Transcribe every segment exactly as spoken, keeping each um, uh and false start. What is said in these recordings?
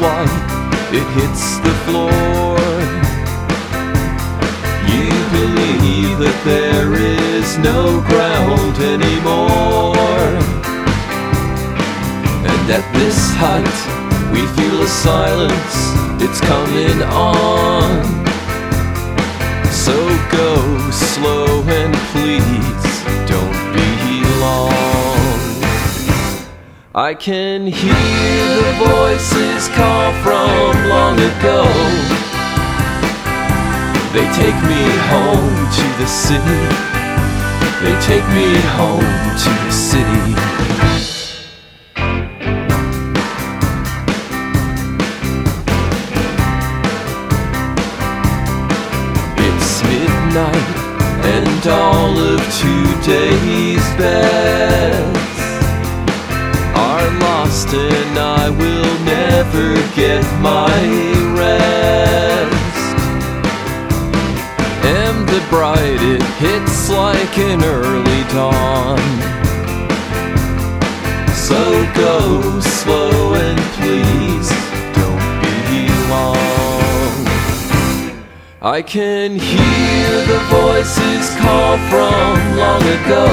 white, it hits the floor. You believe that there is no ground anymore. And at this height, we feel a silence, it's coming on. So go slow and please don't be long. I can hear the voices call from long ago. They take me home to the city. They take me home to the city. And all of today's bets are lost, and I will never get my rest. And the bright, it hits like an early dawn. So go slow and please don't be long. I can hear the voices call from long ago.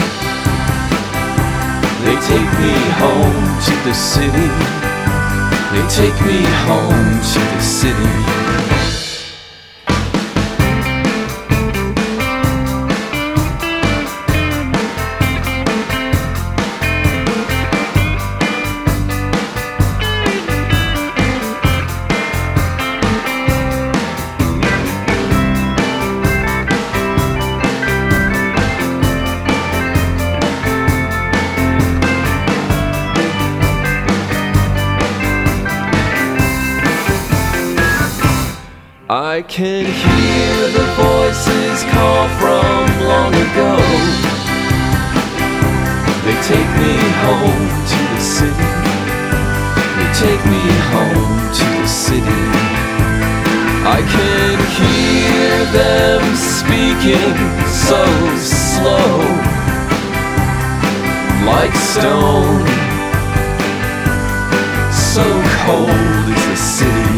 They take me home to the city. They take me home to the city. I can hear the voices call from long ago. They take me home to the city. They take me home to the city. I can hear them speaking so slow, like stone. So cold is the city.